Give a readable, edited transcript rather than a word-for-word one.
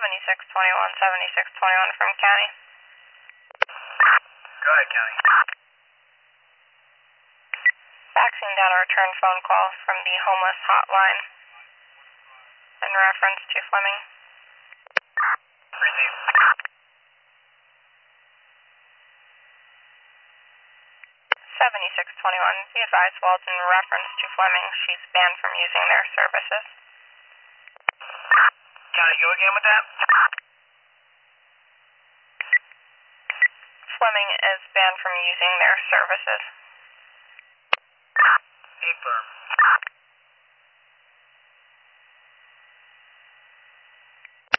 7621 from County. Go ahead, County. Faxing down a return phone call from the homeless hotline in reference to Fleming. Receive. 7621, be advised, Walt, in reference to Fleming, she's banned from using their services. County, go again with that? Fleming is banned from using their services. Affirm.